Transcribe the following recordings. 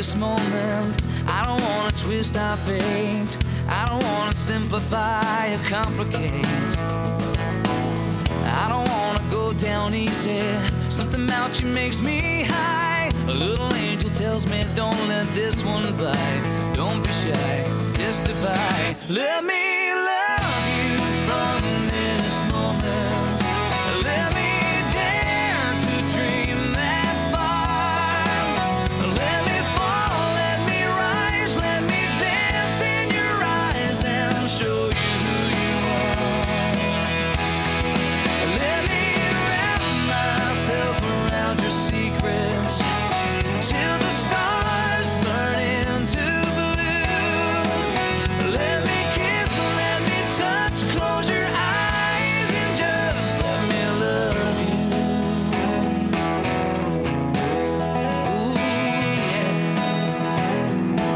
this moment. I don't wanna twist our fate. I don't wanna simplify or complicate. I don't wanna go down easy. Something about you makes me high. A little angel tells me don't let this one bite. Don't be shy, testify. Let me love you from this moment. Let me dare to dream that far. Let me fall, let me rise, let me dance in your eyes and show you who you are. Let me wrap myself around your secrets till the stars burn into blue. Let me kiss, let me touch, close your eyes and just let me love you. Ooh, yeah.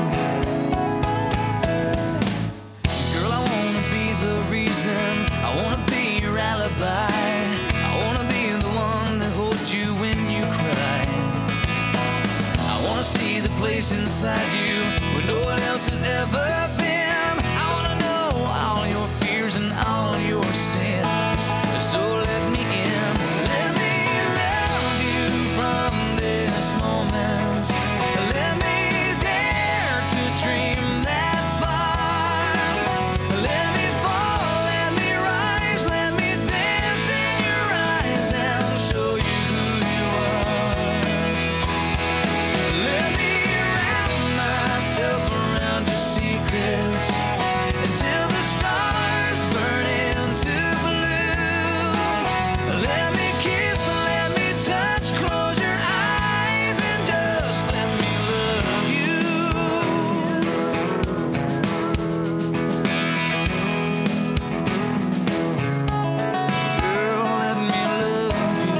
Girl, I wanna be the reason, I wanna be your alibi. I wanna be the one that holds you when you cry. I wanna see the place inside you where no one else has ever been. I wanna know all your fears and all your sins. So let me in. Let me love you from this moment. Let me dare to dream that far. Let me fall, let me rise, let me dance in your eyes and show you who you are. Let me wrap myself around your secrets until the stars burn into blue. Let me kiss, let me touch, close your eyes and just let me love you. Girl, let me love you.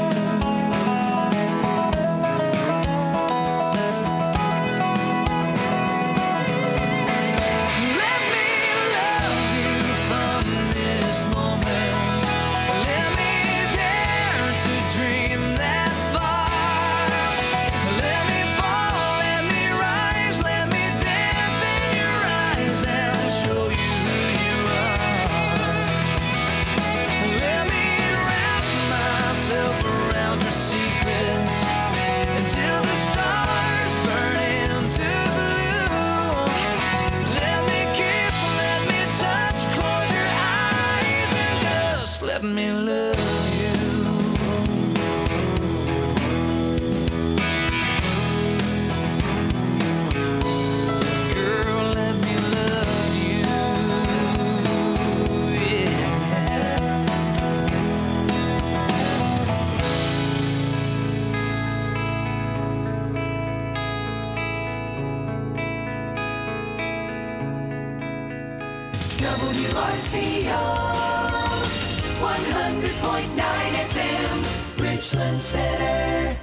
Let me love you from this moment. Let me dare to dream that far. Let me fall, let me rise, let me dance in your eyes and show you who you are. Let me wrap myself around your secrets until the stars burn into blue. Let me kiss, let me touch, close your eyes and just let me love you. Girl, let me love you. Yeah. WRCO 100.9 FM, Richland Center.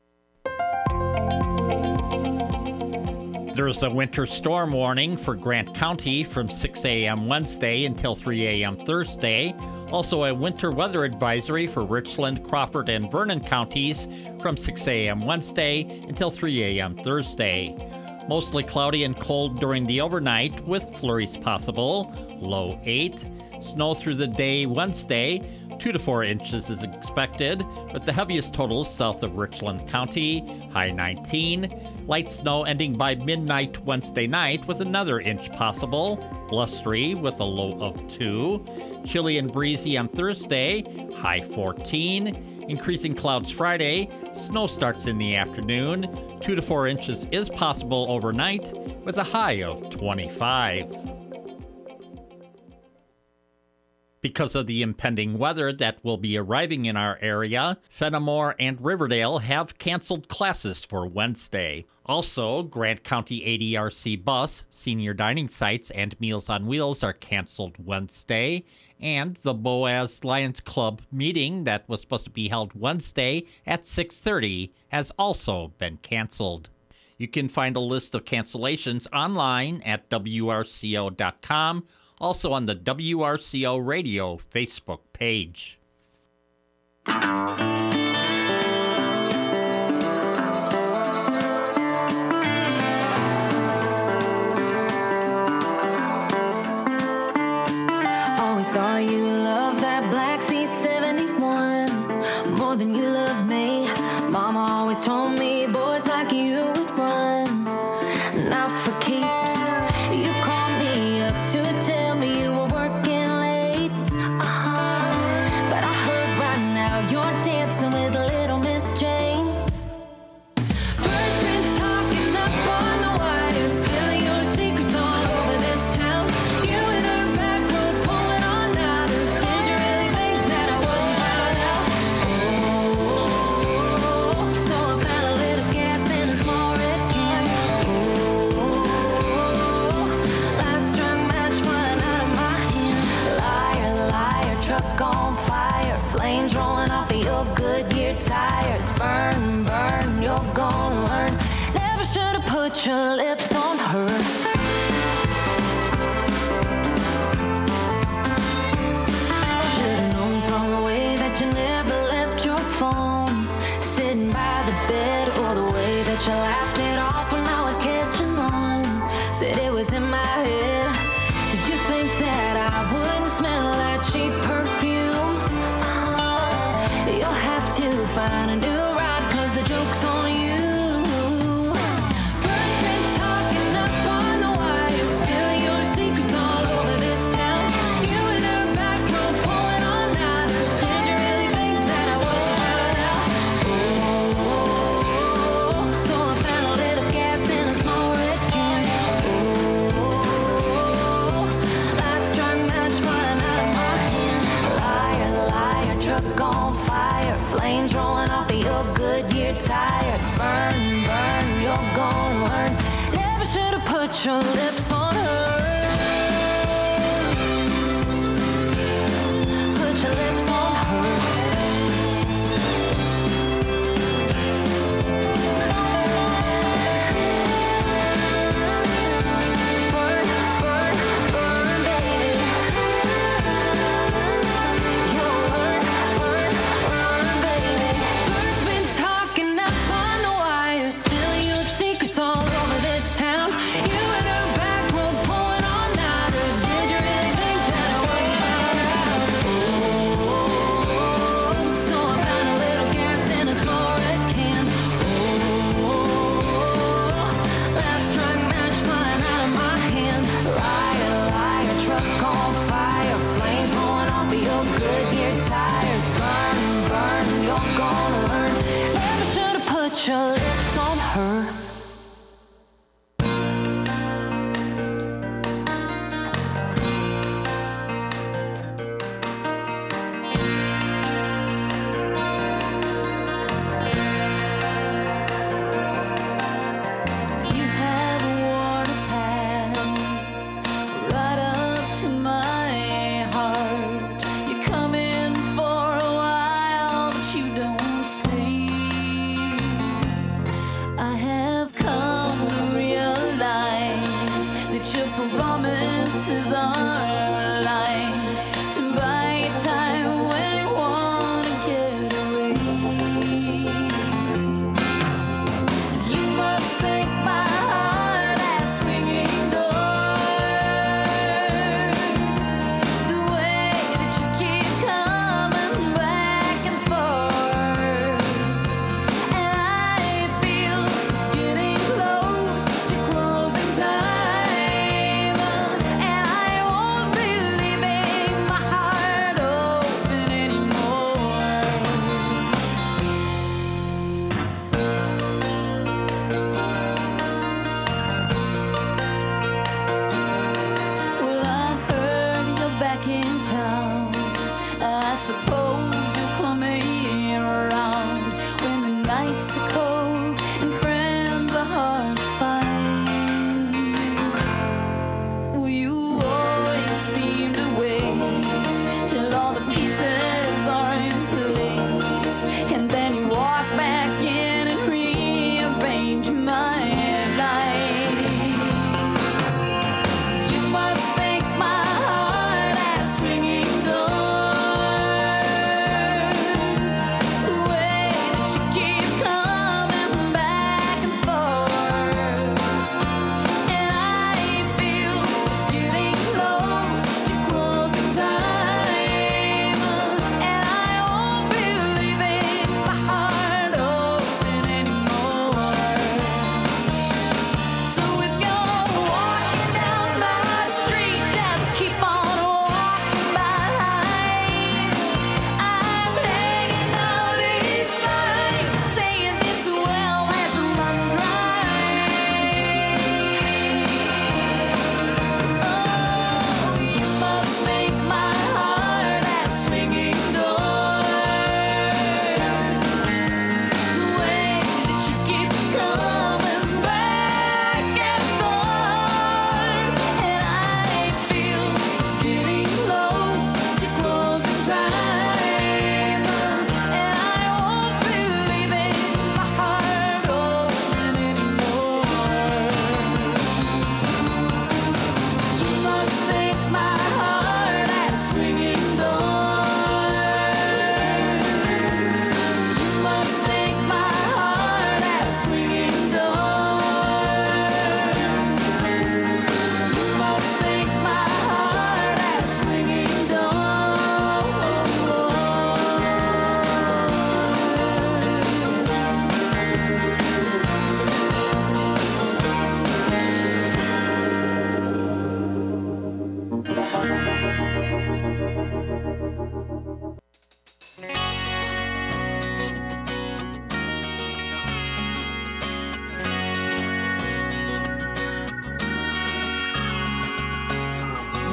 There's a winter storm warning for Grant County from 6 a.m. Wednesday until 3 a.m. Thursday. Also a winter weather advisory for Richland, Crawford, and Vernon counties from 6 a.m. Wednesday until 3 a.m. Thursday. Mostly cloudy and cold during the overnight with flurries possible, low 8. Snow through the day Wednesday, 2 to 4 inches is expected, with the heaviest totals south of Richland County, high 19. Light snow ending by midnight Wednesday night with another inch possible, blustery with a low of 2. Chilly and breezy on Thursday, high 14. Increasing clouds Friday, snow starts in the afternoon, 2 to 4 inches is possible overnight with a high of 25. Because of the impending weather that will be arriving in our area, Fenimore and Riverdale have canceled classes for Wednesday. Also, Grant County ADRC bus, senior dining sites, and Meals on Wheels are canceled Wednesday. And the Boaz Lions Club meeting that was supposed to be held Wednesday at 6:30 has also been canceled. You can find a list of cancellations online at WRCO.com, also on the WRCO Radio Facebook page. more than you love me. Mama always told me boys like you would run. Now for keeps, you called me up to tell me you were working late. But I heard right now you're dancing with little Miss Jane. Birds been talking up on the wire, spilling your secrets all over this town. You and her back road pulling on others. Did you really think that I wouldn't find out? Oh, so I found a little gas in a small red can. Oh, last strung match flying out of my hand. Liar, liar, truck on fire, flames rolling off of your Goodyear tires. Burn, burn, you're gonna learn. Never should have put your lips on her. Should've known from the way that you never left your phone, sitting by the bed, or the way that you laughed it off when I was catching on. Said it was in my head. Did you think that I wouldn't smell that cheap perfume? You'll have to find a new ride, 'cause the joke's on you. Birds been talking up on the wire, spilling your secrets all over this town. You and her back road pulling on others. Did you really think that I wouldn't find out? Oh, so I found a little gas in a small red can. Oh, last strung match flying out of my hand. Liar, liar, truck on fire, flames rolling off of your Goodyear tires. Burn, burn, you're gonna learn. Never should have put your lips on her. Put your lips on her. Burn, burn, burn, baby. You'll learn, burn, burn, baby. Birds been talking up on the wire, spilling your secrets all over this town. You and her back road pulling on others. Did you really think that I wouldn't find out? Oh, so I found a little gas in a small red can. Oh, last strung match flying out of my hand. Liar, liar, truck on fire, flames rolling off of your Goodyear tires. Burn, burn, you're gonna learn. Never should have put your lips on her. You have worn a path right up to my heart. You come in for a while, but you don't stay. I have come to realize that your promises are lies, to buy time when you wanna get away. You must think my heart has swinging doors. The way that you keep coming back and forth, and I feel it's getting close to closing time, and I won't be leaving my heart open anymore. Well, I heard you're back in town. I suppose you're coming around when the nights are cold and friends are hard to find. Well, you always seem to wait till all the pieces are in place, and then you walk back in and rearrange my life. You must think my heart has swinging doors. The way that you keep coming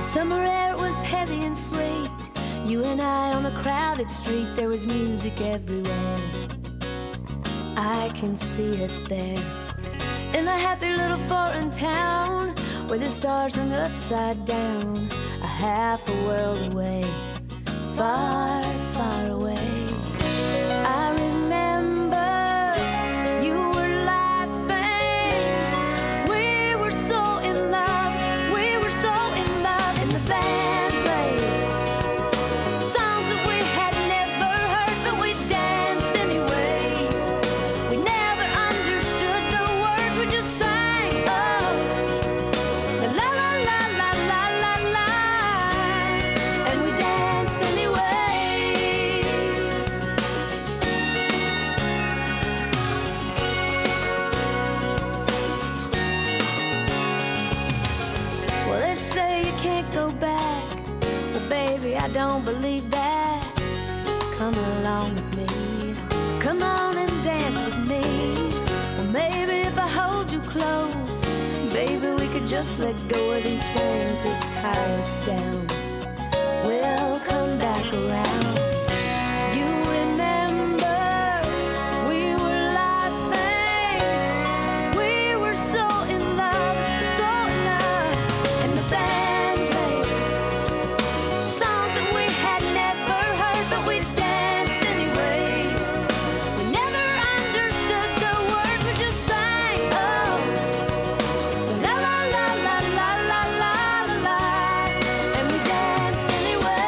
Summer air was heavy and sweet. You and I on a crowded street. There was music everywhere. I can see us there in a happy little foreign town where the stars hung upside down, a half a world away, far, far away. I remember you were laughing. We were so in love. We were so in love. And the band played songs that we had never heard, but we danced anyway. We never understood the words. We just sang, oh, la la la la la la la, and we danced anyway. Well, they say you can't go back. Well, baby, I don't believe that. Come along with me. Come on and dance with me. Well, maybe if I hold you close, baby, we could just let go of these things that tie us down. We'll come back around. You remember we were laughing. We were so in love, so in love. And the band played songs that we had never heard, but we danced anyway. We never understood the words. We just sang, oh, la la la la la la la la, and we danced anyway.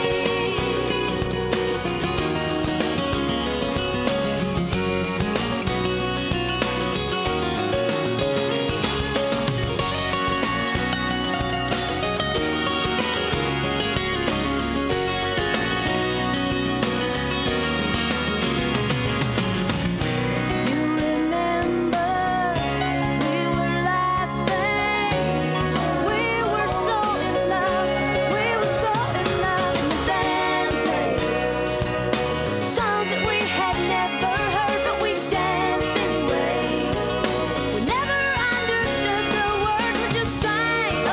You remember we were laughing. We were so in love. We were so in love. And the band played songs that we had never heard, but we danced anyway. We never understood the words. We just sang, oh,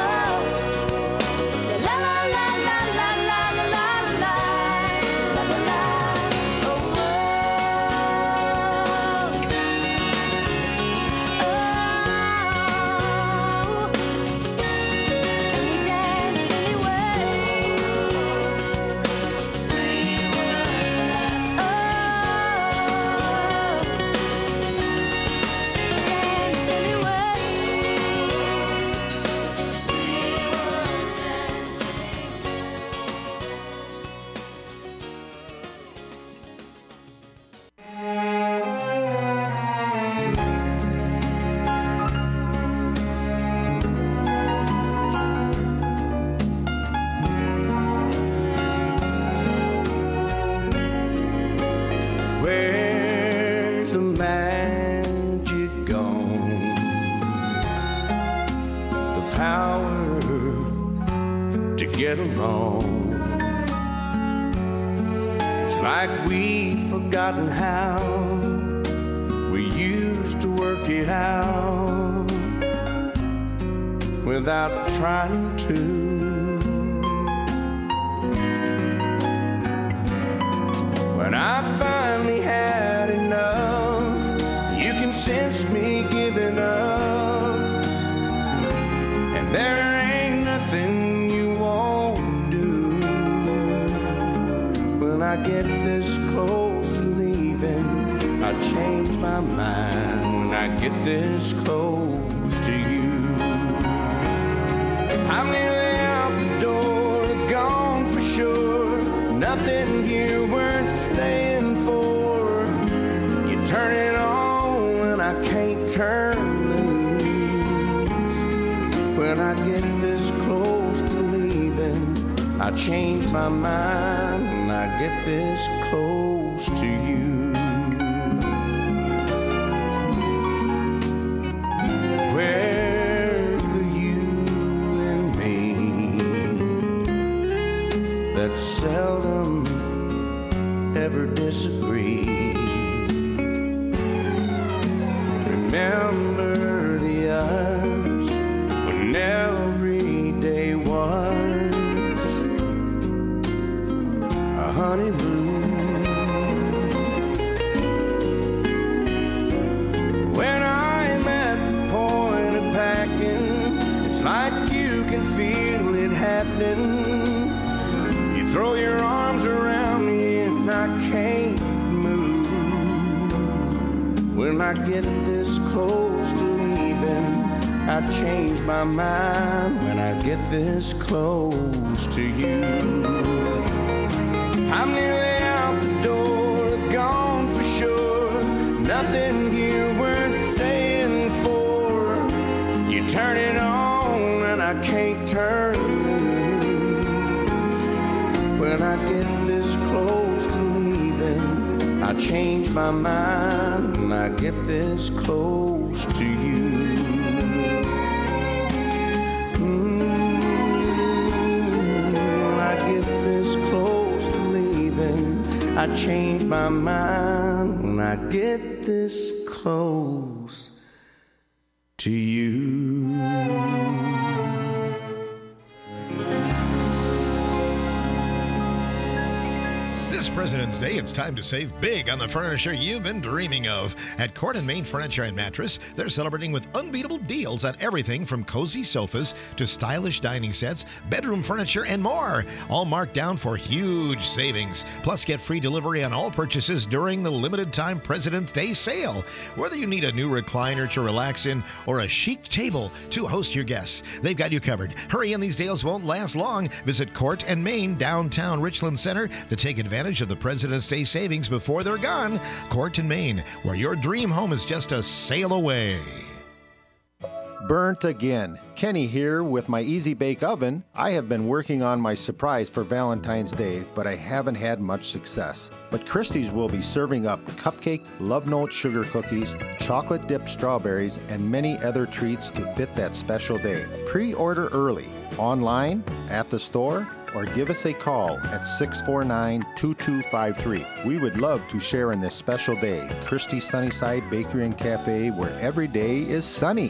la la la la la la la la la la la la, oh, oh, and we danced anyway. We were, oh, danced anyway. We were Where's the magic gone? The power to get along. It's like we've forgotten how we used to work it out without trying to. When I finally had enough, you can sense me giving up, and there ain't nothing you won't do. When I get this close to leaving, I change my mind. When I get this close to you, I'm nearly out the door, gone for sure. Nothing here worth staying for. You turn it on and I can't turn loose. When I get this close to leaving, I change my mind. When I get this close to you. Where's the you and me that seldom ever disagree? Remember the us when every day was When I get this close to leaving, I change my mind. When I get this close to you, I'm nearly out the door, gone for sure. Nothing here worth staying for. You turn it on and I can't turn loose. When I get this close to leaving, I change my mind. When I get this close to you. When I get this close to leaving, I change my mind. When I get this close to you. This President's Day, it's time to save big on the furniture you've been dreaming of. At Court and Main Furniture and Mattress, they're celebrating with unbeatable deals on everything from cozy sofas to stylish dining sets, bedroom furniture, and more. All marked down for huge savings. Plus, get free delivery on all purchases during the limited time President's Day sale. Whether you need a new recliner to relax in or a chic table to host your guests, they've got you covered. Hurry in, these deals won't last long. Visit Court and Main, downtown Richland Center, to take advantage of the President's Day savings before they're gone. Court and Main, where your dream home is just a sail away. Burnt again. Kenny here with my Easy Bake Oven. I have been working on my surprise for Valentine's Day, but I haven't had much success. But Christie's will be serving up cupcake, love note sugar cookies, chocolate dipped strawberries, and many other treats to fit that special day. Pre-order early, online, at the store, or give us a call at 649-2253. We would love to share in this special day. Christie's Sunnyside Bakery and Cafe, where every day is sunny.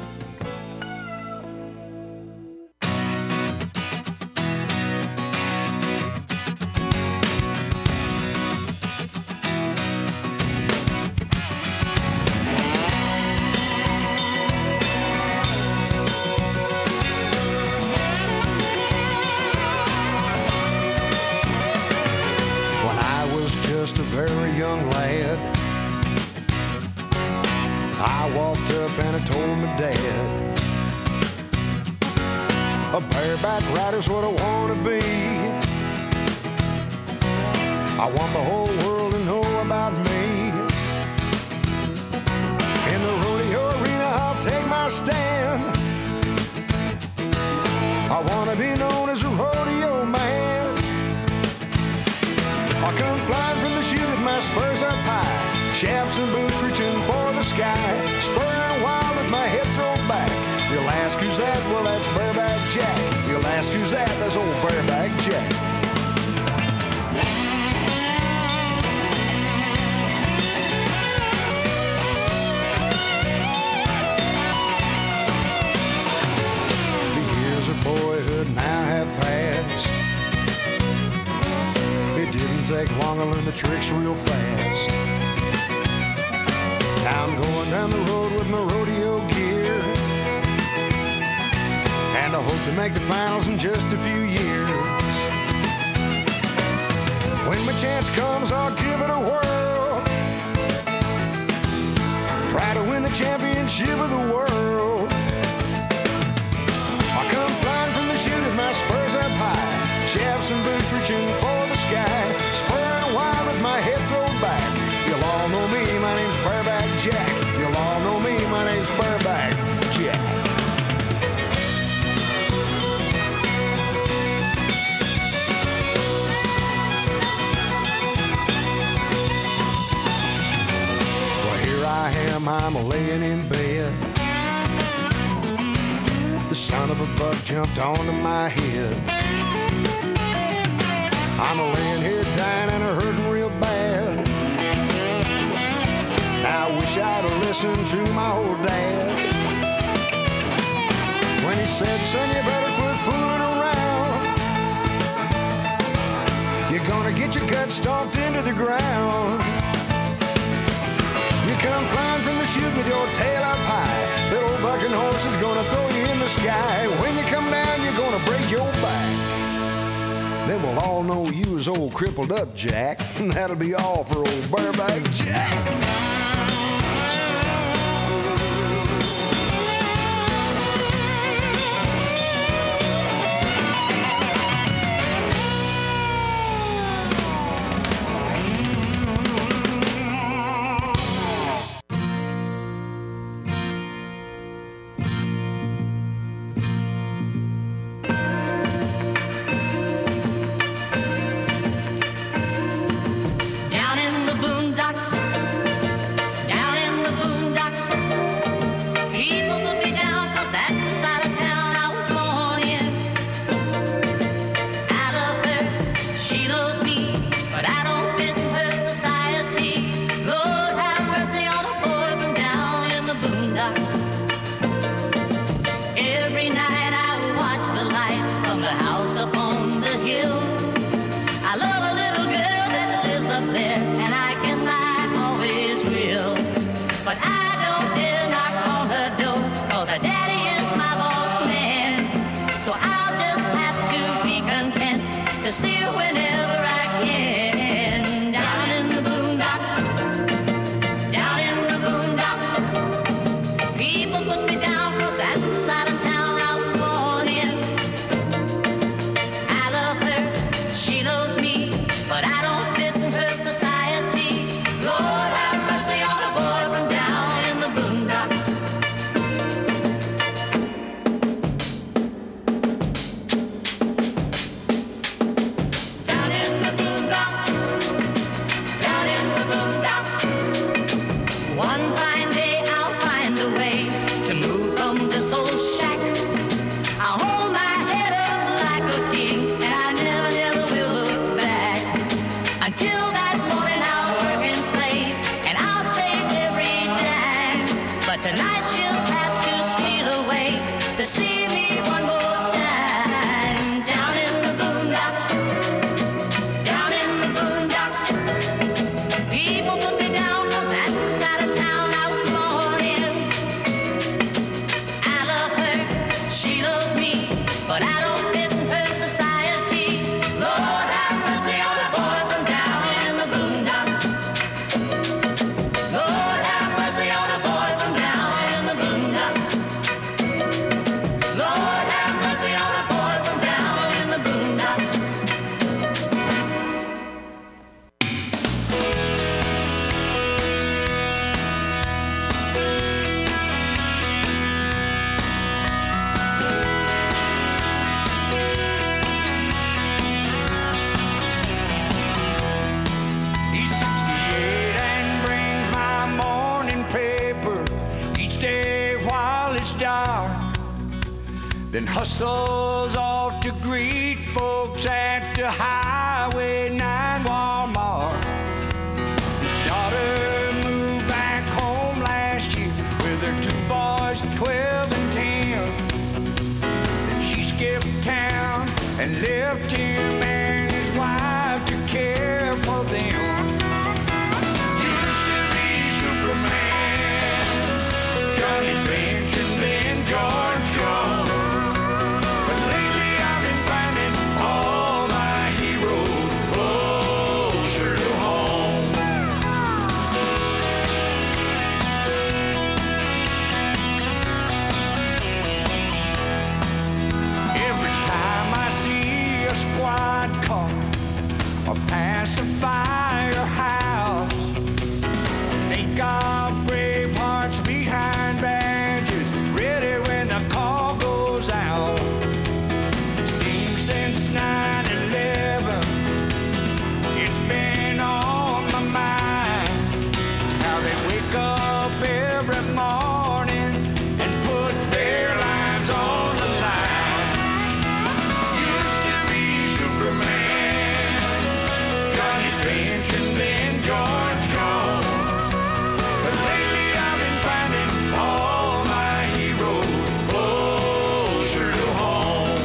I'm laying in bed. The son of a buck jumped onto my head. I'm laying here dying and hurting real bad. I wish I'd have listened to my old dad when he said, son, you better quit fooling around. You're gonna get your gut stomped into the ground. You come flying from the chute with your tail up high. That old bucking horse is gonna throw you in the sky. When you come down, you're gonna break your back. Then we'll all know you was old crippled up Jack. And that'll be all for old Bareback Jack. Tonight she'll have to steal away to see me one more time. Down in the boondocks, down in the boondocks. People put me down 'cause that's the side of town I was born in. I love her, she loves me, but I don't fit in her society. Lord have mercy on the boy from down in the boondocks. Lord have mercy on the boy from down in the boondocks. Lord have mercy on the boy from down in the boondocks. He's 68 and brings my morning paper each day while it's dark. Then hustles off to greet folks at the Highway 9 Walmart. His daughter moved back home last year with her two boys, 12 and 10. Then she skipped town and left him and his wife to care for them. Used to be Superman, Johnny Bench, and then George Jones. But lately I've been finding all my heroes closer to home. Every time I see a squad car or pass a firehouse, I think of brave hearts behind badges, ready when the call goes out. Seems since 9/11, it's been on my mind how they wake up every morning and put their lives on the line. Used to be Superman, Johnny Bench, and then George Jones. But lately I've been finding all my heroes closer to home.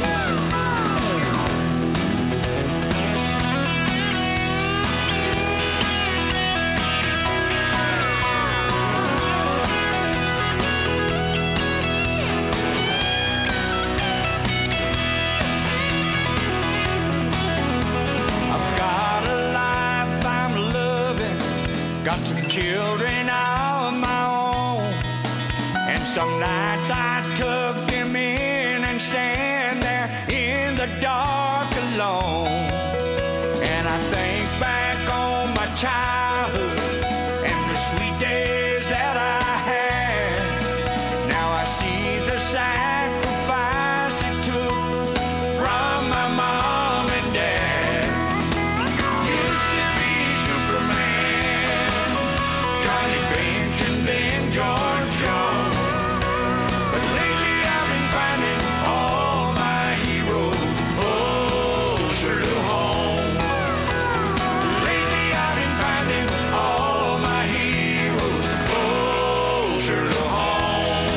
I've got a life I'm loving, got some children of my own, and some nights I tuck them in and stand there in the dark alone. And I think back on my childhood and the sweet days that I had. Now I see the sacrifice it took from my mom and dad. Used to be Superman, Johnny Bench, and then George Jones. But lately I've been finding all my heroes closer to home. Lately I've been finding all my heroes closer to home.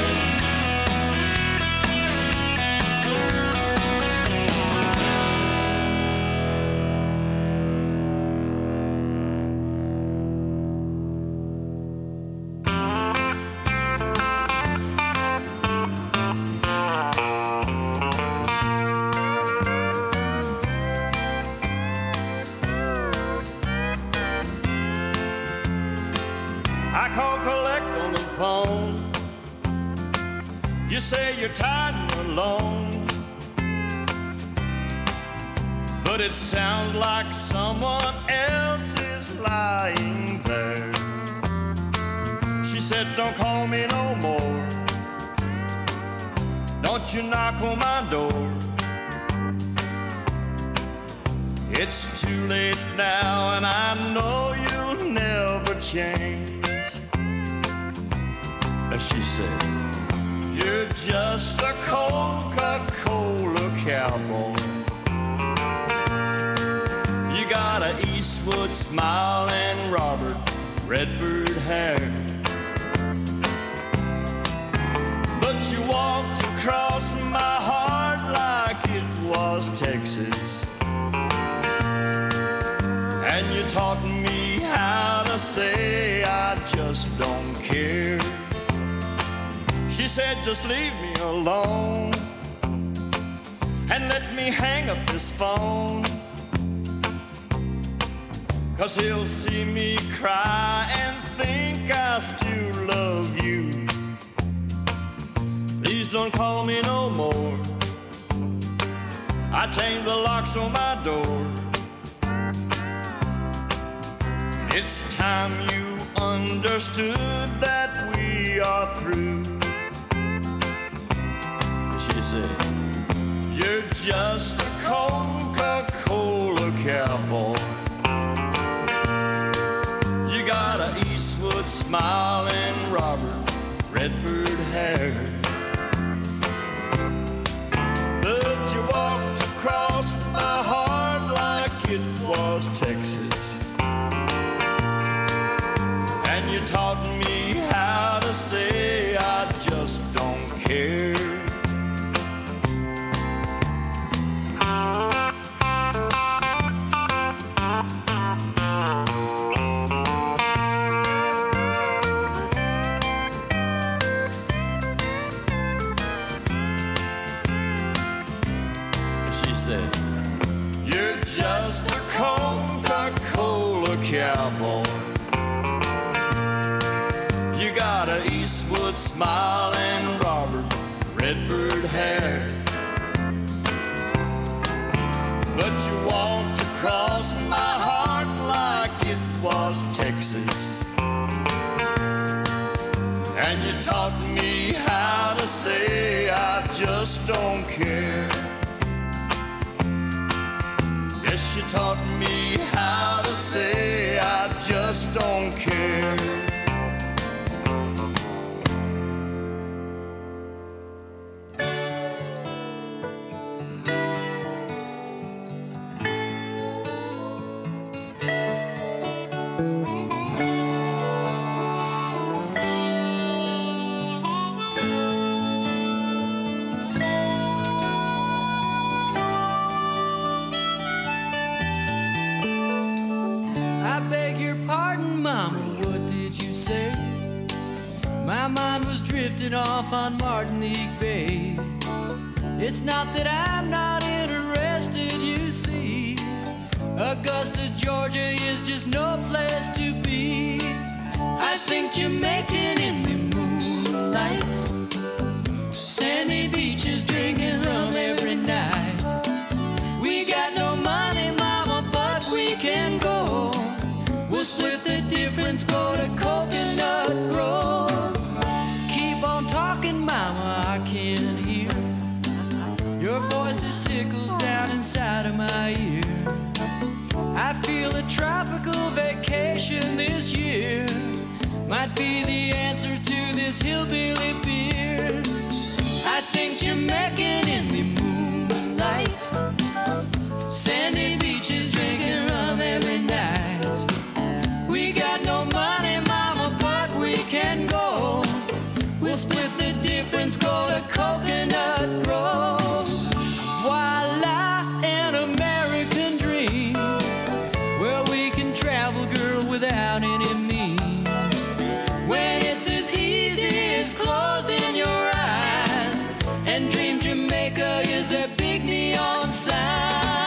I call collect on the phone. You say you're tired and alone, but it sounds like someone else is lying there. She said, don't call me no more. Don't you knock on my door. It's too late now, and I know you'll never change. And she said, you're just a Coca-Cola cowboy. You got a Eastwood smile and Robert Redford hair. But you walked across my heart like it was Texas. And you taught me how to say I just don't care. She said, just leave me alone and let me hang up this phone, 'cause he'll see me cry and think I still love you. Please don't call me no more. I changed the locks on my door. It's time you understood that we are through. She said, you're just a Coca-Cola cowboy. You got a Eastwood smile and Robert Redford hair. But you walked across my heart like it was Texas. And you taught me how to say I just don't care. She said, you're just a Coca-Cola cowboy. You got a Eastwood smile and Robert Redford hair. But you walked across my heart like it was Texas. And you taught me how to say I just don't care. Yes, you taught me how to say I just don't care. I beg your pardon, Mama, what did you say? My mind was drifting off on Martinique Bay. It's not that I'm not interested, you see. Augusta, Georgia is just no place to be. I think Jamaican in the moonlight, sandy beaches drinking rum every night. We got no money, Mama, but we can go. We'll split the difference, go to Coconut Grove. Keep on talking, Mama, I can hear your voice, it tickles down inside of my ear. I feel a tropical vacation this year might be the answer to this hillbilly beer. I think Jamaican in the moonlight, sandy beaches drinking rum every night. We got no money, Mama, but we can go. We'll split the difference, go to Coconut Grove. Voila, an American dream, where we can travel, girl, without any means. When it's as easy as closing your eyes and dream Jamaica is a big neon sign.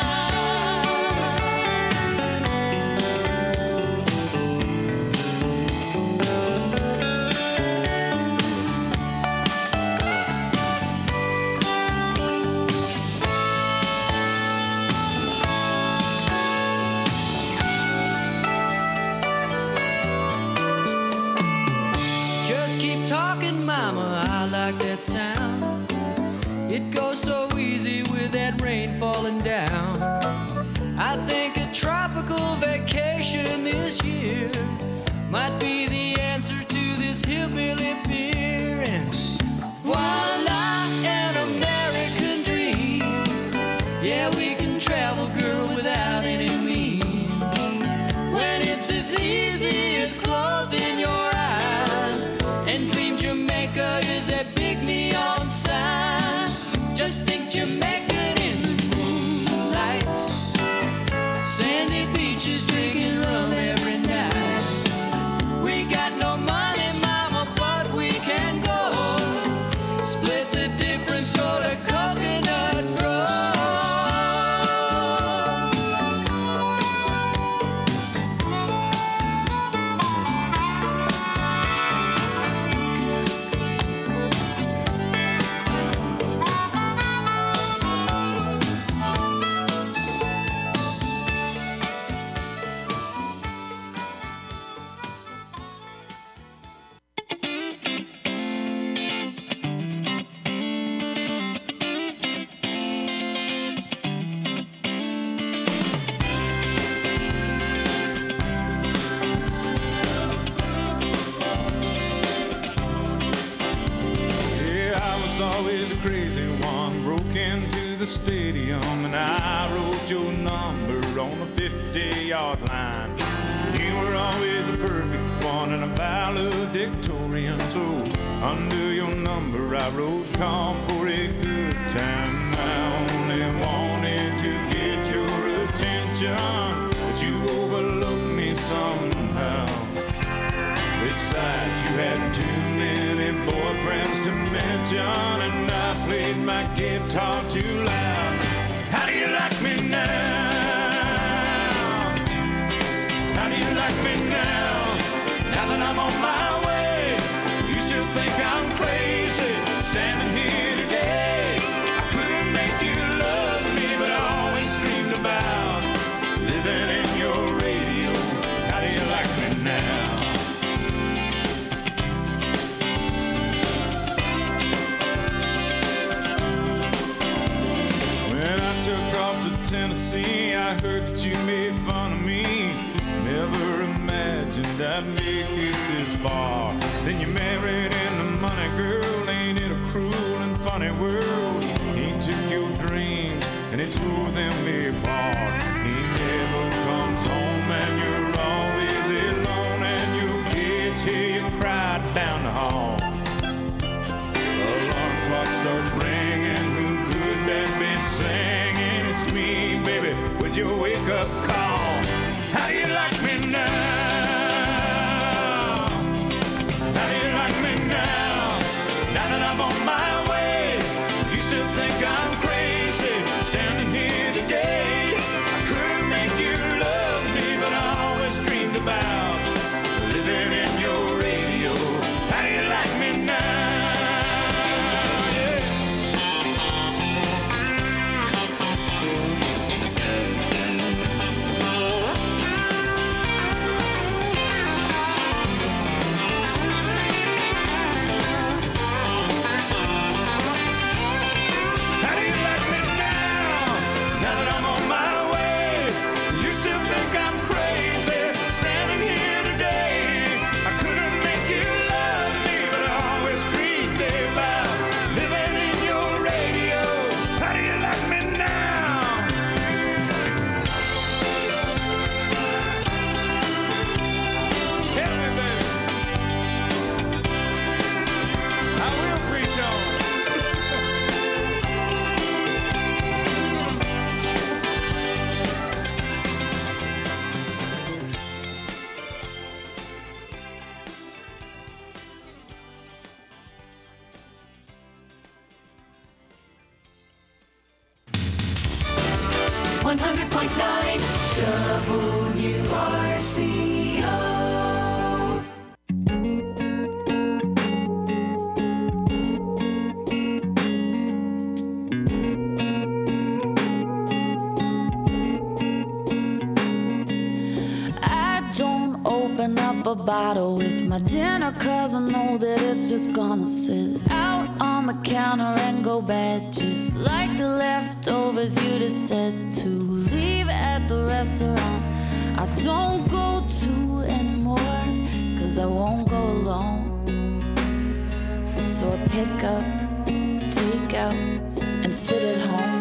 Just keep talking, Mama, I like that sound. It goes so easy with that rain falling down. I think a tropical vacation this year might be the answer to this hillbilly beer. And voila, an American dream. Yeah, we can travel, girl, without any means. When it's as easy as closing your eyes and dream Jamaica is a big neon crazy one broke into the stadium, and I wrote your number on the 50-yard line. You were always the perfect one and a valedictorian, so under your number I wrote call for a good time. I only wanted to get your attention, but you overlooked me somehow. Besides, you had too many boyfriends to mention, and I played my guitar too loud. How do you like me now? How do you like me now? Now that I'm on my way, you still think I'm crazy, standing here today. I couldn't make you love me, but I always dreamed about living in your radio. How do you like me now? Tennessee, I heard that you made fun of me. Never imagined I'd make it this far. Then you married into money, girl. Ain't it a cruel and funny world? He took your dreams and he tore them apart. He never comes home and you're always alone, and your kids hear you cry down the hall. Alarm clock starts ringing. Who could that be singing? It's me, baby, with your wake-up call. How do you like me now? How do you like me now? Now that I'm on my way, you still think I'm crazy, standing here today. I couldn't make you love me, but I always dreamed about living in your radio. How do you like me now? A bottle with my dinner, cause I know that it's just gonna sit out on the counter and go bad, just like the leftovers you just said to leave at the restaurant I don't go to anymore, cause I won't go alone. So I pick up, take out, and sit at home.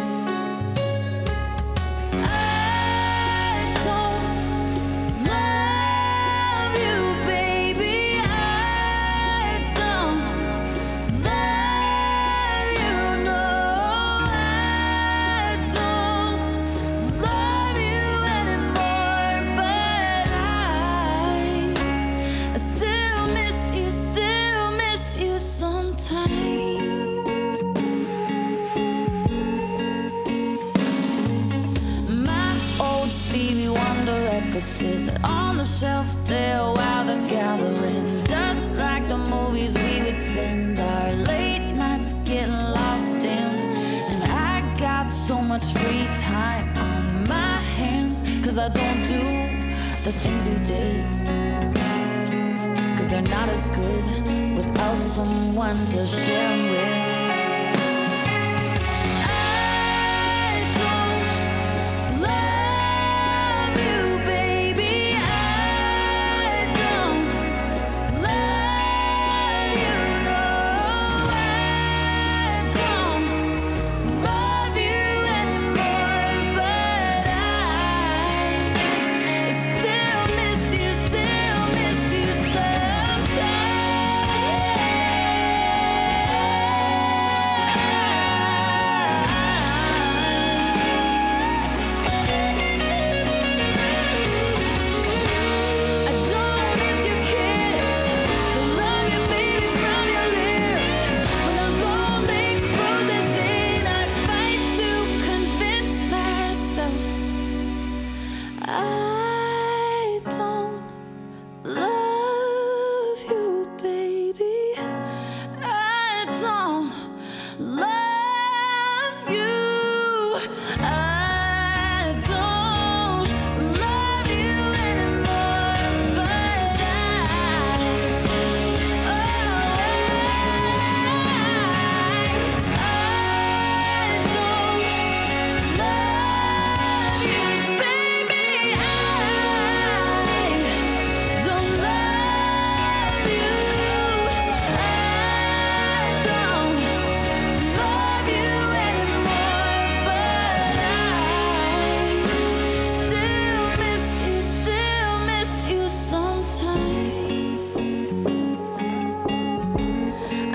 Sit on the shelf there while the gathering, just like the movies we would spend our late nights getting lost in. And I got so much free time on my hands, cause I don't do the things you did, cause they're not as good without someone to share them with. Don't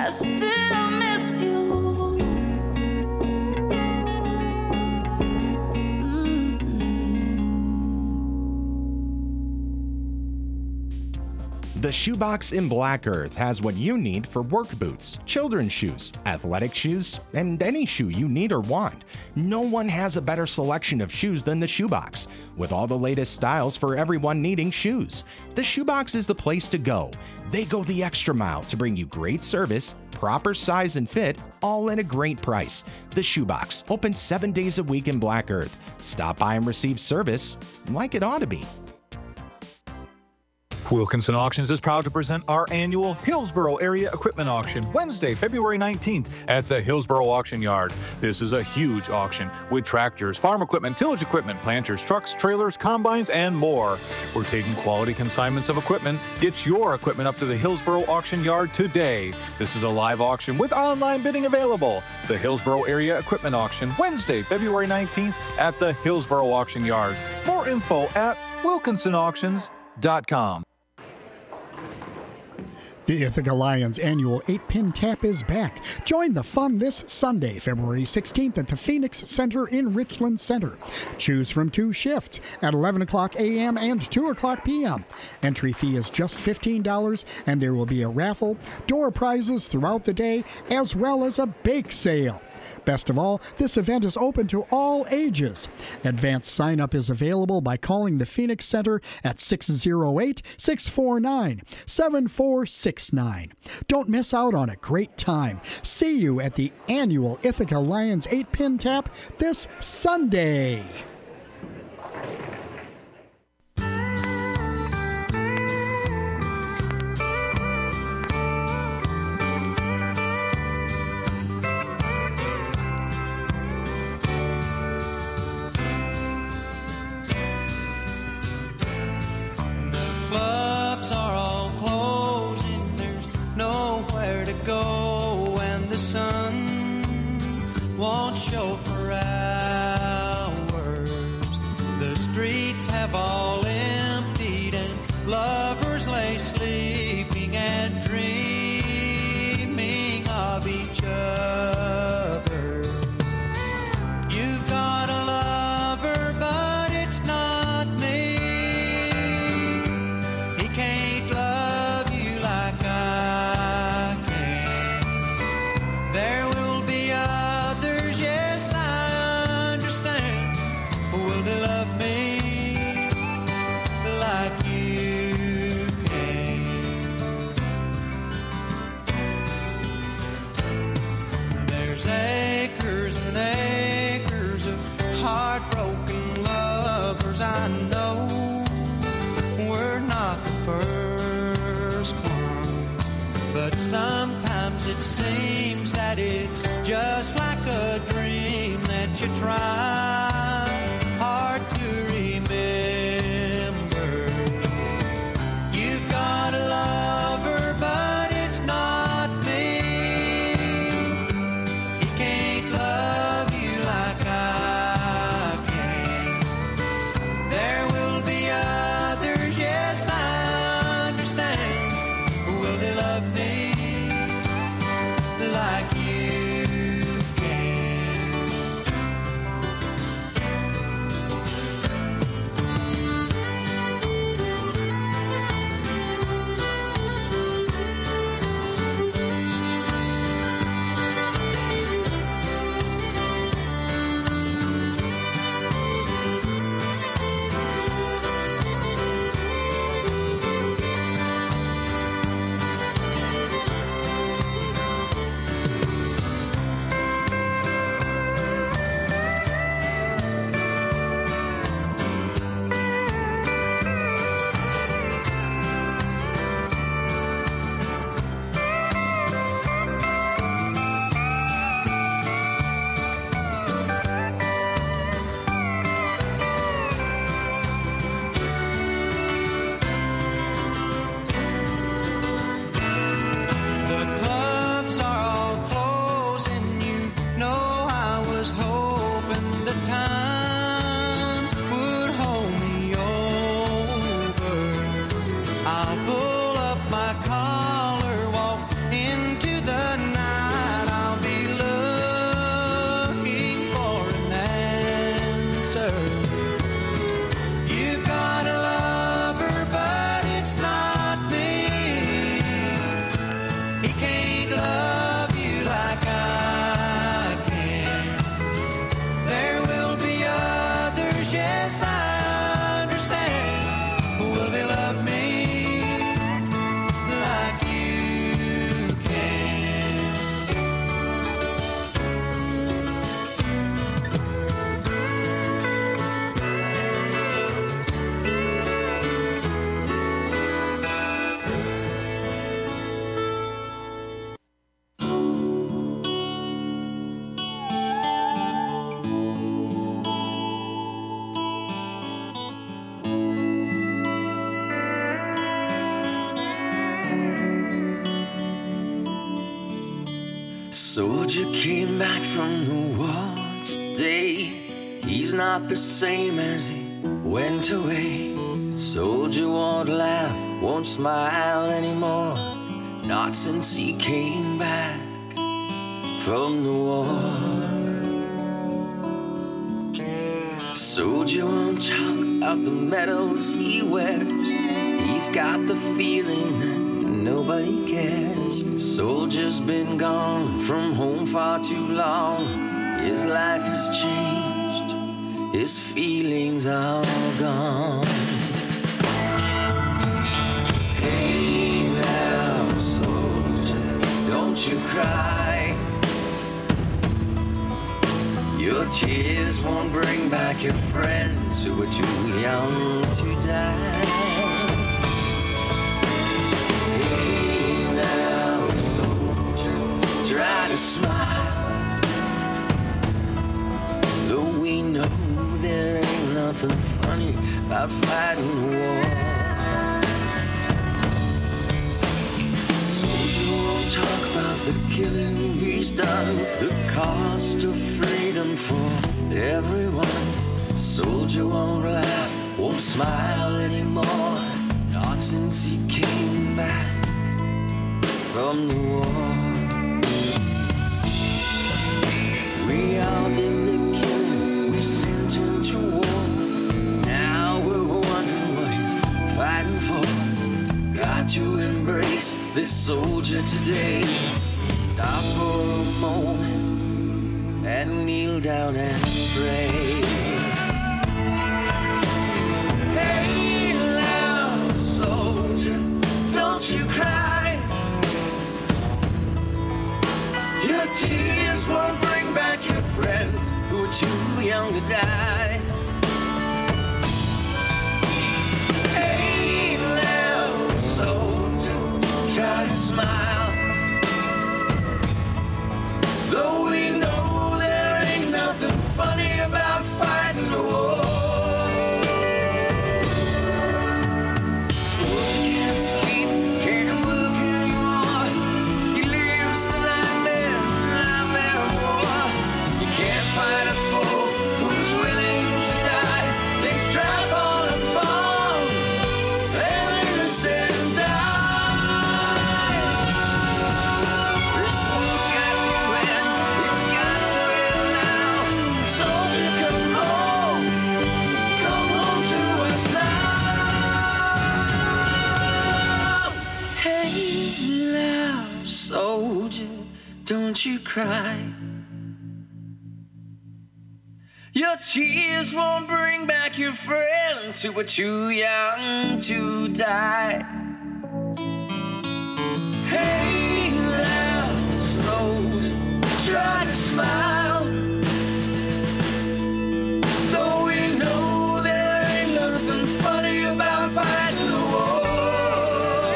I still miss you. The Shoebox in Black Earth has what you need for work boots, children's shoes, athletic shoes, and any shoe you need or want. No one has a better selection of shoes than the Shoebox, with all the latest styles for everyone needing shoes. The Shoebox is the place to go. They go the extra mile to bring you great service, proper size and fit, all at a great price. The Shoebox, open 7 days a week in Black Earth. Stop by and receive service like it ought to be. Wilkinson Auctions is proud to present our annual Hillsboro Area Equipment Auction, Wednesday, February 19th at the Hillsboro Auction Yard. This is a huge auction with tractors, farm equipment, tillage equipment, planters, trucks, trailers, combines, and more. We're taking quality consignments of equipment. Get your equipment up to the Hillsboro Auction Yard today. This is a live auction with online bidding available. The Hillsboro Area Equipment Auction, Wednesday, February 19th at the Hillsboro Auction Yard. More info at wilkinsonauctions.com. The Ithaca Lions annual 8-pin tap is back. Join the fun this Sunday, February 16th at the Phoenix Center in Richland Center. Choose from 2 shifts at 11 o'clock a.m. and 2 o'clock p.m. Entry fee is just $15, and there will be a raffle, door prizes throughout the day, as well as a bake sale. Best of all, this event is open to all ages. Advanced sign-up is available by calling the Phoenix Center at 608-649-7469. Don't miss out on a great time. See you at the annual Ithaca Lions 8-pin tap this Sunday. Clubs are all closed and there's nowhere to go, and the sun won't show for hours. The streets have all emptied and lovers lay sleeping and dreaming of each other. You've got a lover, but it's not me. Acres and acres of heartbroken lovers. I know we're not the first one, but sometimes it seems that it's just like a dream that you try hard to remember. You've got a lover, but it's not me. Soldier came back from the war today. He's not the same as he went away. Soldier won't laugh, won't smile anymore. Not since he came back from the war. Soldier won't talk about the medals he wears. He's got the feeling that nobody cares. Soldier's been gone from home far too long. His life has changed, his feelings are gone. Hey now, soldier, don't you cry. Your tears won't bring back your friends who were too young to die. Hey now, soldier, try to smile. Though we know there ain't nothing funny about fighting the war. Soldier won't talk about the killing he's done, the cost of freedom for everyone. Soldier won't laugh, won't smile anymore. Not since he came back from the war. We all did the killing, we sent him to war. Now we're wondering what he's fighting for. Got to embrace this soldier today. Stop for a moment and kneel down and pray. Hey now, soldier, don't you cry. Your tears won't bring back your friends who are too young to die. Hey now, soldier, try to smile. Though we know there ain't nothing funny about fighting the war. Soldier can't sleep, can't look anymore. He lives the nightmare of war. You can't fight a foe who's willing to die. They strap on a bomb and innocent die. This war's got to end. It's got to end now. Soldier, come home to us now. Hey now, soldier, don't you cry. Your tears won't bring back your friends who were too young to die. Hey now, soldier, try to smile. Though we know there ain't nothing funny about fighting the war.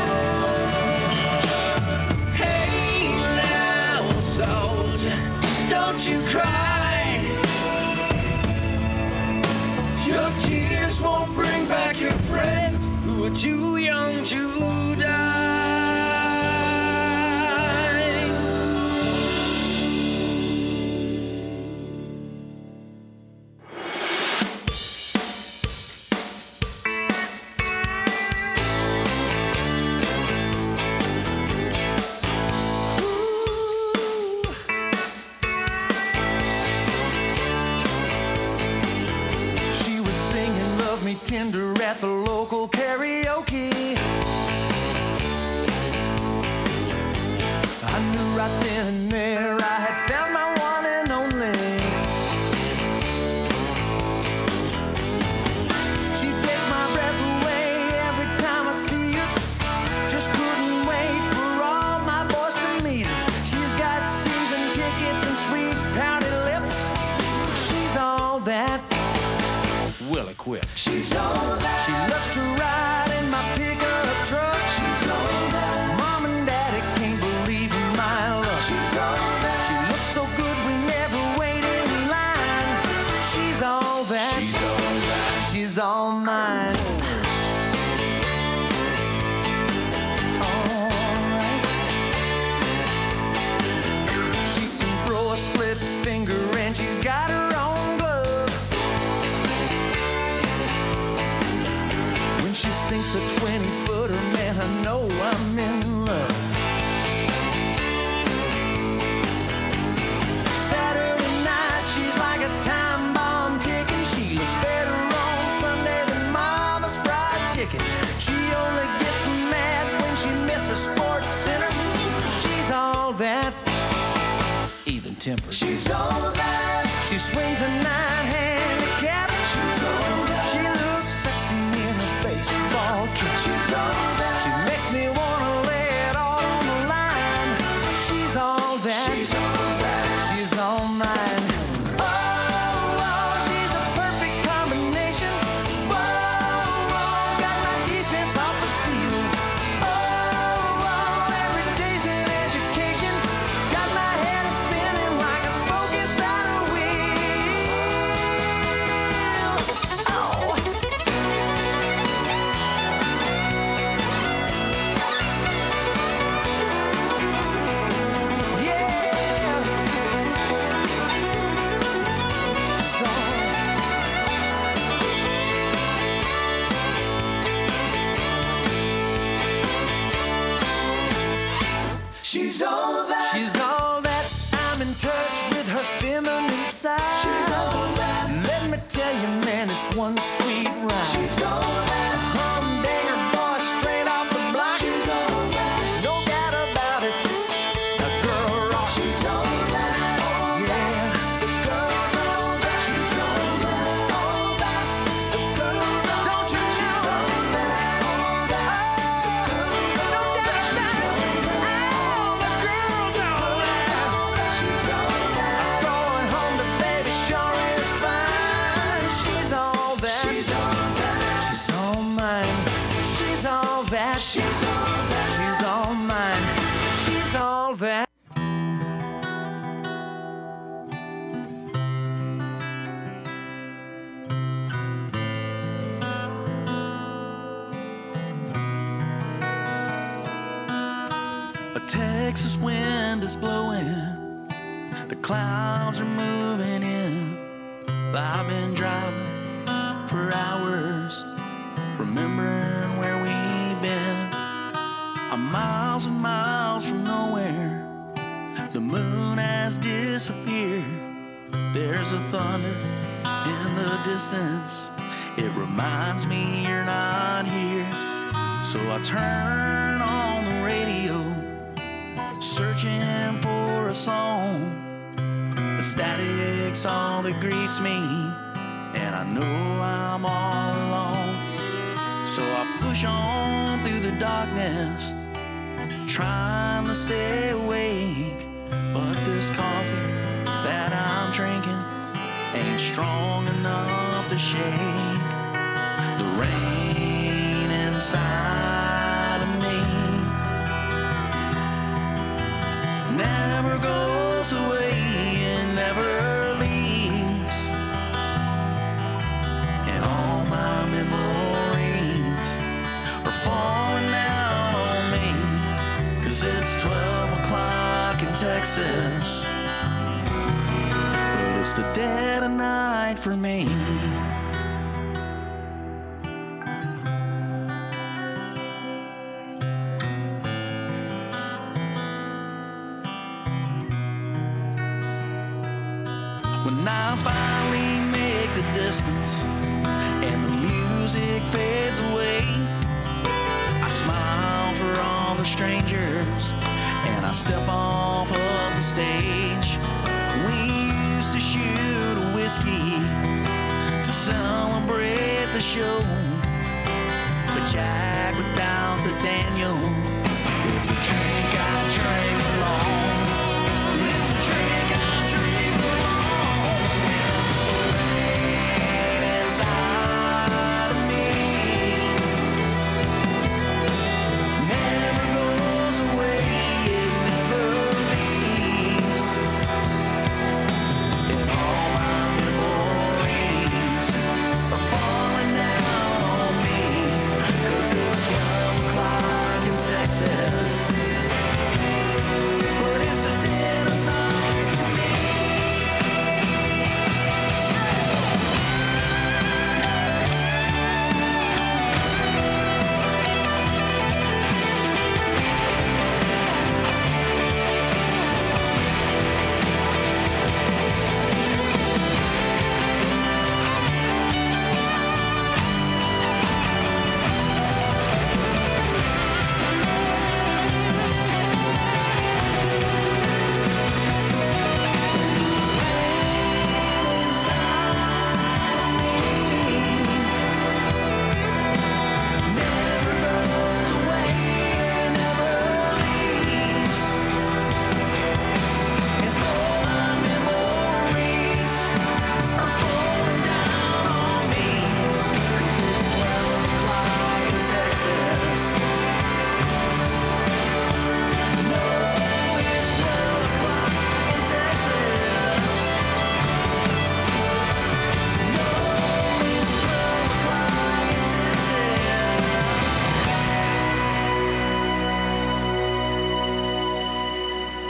Hey now, soldier, don't you cry. Your tears won't bring back your friends who are too young to die. She was singing Love Me Tender at the local karaoke. I knew right then and there I had found my one and only. She takes my breath away every time I see her. Just couldn't wait for all my boys to meet her. She's got season tickets and sweet pouty lips. She's all that well equipped. She's all that. She loves to ride in my pickup truck. She's all that. Mom and Daddy can't believe in my luck. She's all that. She looks so good we never wait in line. She's all that. She's all that. She's all mine. Alright. that, even tempered. She's all that. She swings a nine-handicap. She's all that. She looks sexy in a baseball cap. She's all that. She makes me wanna lay it all on the line. She's all that. She's all that. She's all mine. Oh, oh, she's a perfect combination. Whoa, oh, got my defense off the field. Oh, oh, every day's an education. Got my head spinning like a spoke inside a wheel. Oh. She's all that. She's all that. I'm in touch with her feminine side. She's all that. Let me tell you, man, it's one sweet ride. She's all that. Humdinger boy, straight off the block. She's all that. No doubt about it. The girl rock. She's all that. Yeah. The girl's all that. She's all that. All that. The girl's all that. Don't you know? She's all that. All that. The girl's all that. She's all that. She's all that. Going home to baby sure is fine. She's all that. She's all that. She's all mine. She's all that. She's all that. She's all mine. She's all that. A Texas wind is blowing. The clouds are moving in. I've been driving for hours, remembering where we've been. I'm miles and miles from nowhere. The moon has disappeared. There's a thunder in the distance. It reminds me you're not here. So I turn on the radio, searching for a song. The static's all that greets me, and I know I'm all alone. So I push on through the darkness, trying to stay awake. But this coffee that I'm drinking ain't strong enough to shake the rain inside of me. Never goes away and never leaves. And all my memories are falling out on me. 'Cause it's 12 o'clock in Texas, but it's the dead of night for me. When I finally make the distance and the music fades away, I smile for all the strangers and I step off of the stage. We used to shoot a whiskey to celebrate the show, but Jack without the Daniel is a drink I drank alone. It's a drink I drink alone. Rain inside of me never goes away, it never leaves. And all my memories are falling down on me. 'Cause it's 12 o'clock in Texas.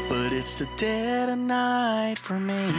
but it's the dead of night for me.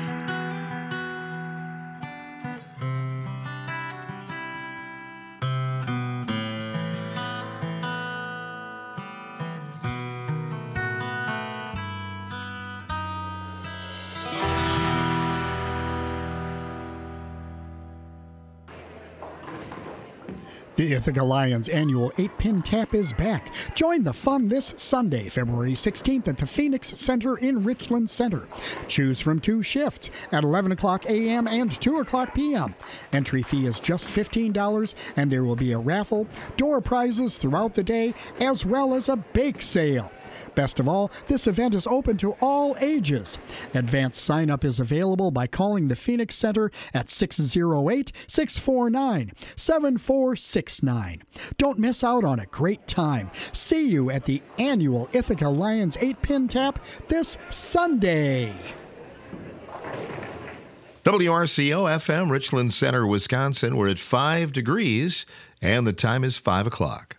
The Ithaca Lions annual 8-pin tap is back. Join the fun this Sunday, February 16th at the Phoenix Center in Richland Center. Choose from 2 shifts at 11 o'clock a.m. and 2 o'clock p.m. Entry fee is just $15, and there will be a raffle, door prizes throughout the day, as well as a bake sale. Best of all, this event is open to all ages. Advanced sign-up is available by calling the Phoenix Center at 608-649-7469. Don't miss out on a great time. See you at the annual Ithaca Lions 8-pin tap this Sunday. WRCO FM, Richland Center, Wisconsin. We're at 5 degrees, and the time is 5 o'clock.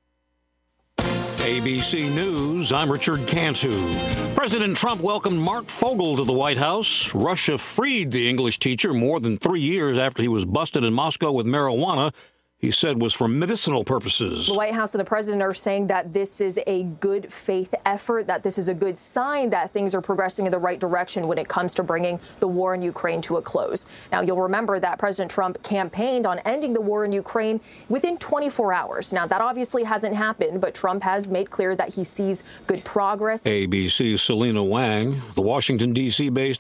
ABC News, I'm Richard Cantu. President Trump welcomed Mark Fogel to the White House. Russia freed the English teacher more than 3 years after he was busted in Moscow with marijuana he said was for medicinal purposes. The White House and the president are saying that this is a good faith effort, that this is a good sign that things are progressing in the right direction when it comes to bringing the war in Ukraine to a close. Now, you'll remember that President Trump campaigned on ending the war in Ukraine within 24 hours. Now, that obviously hasn't happened, but Trump has made clear that he sees good progress. ABC's Selena Wang. The Washington, D.C.-based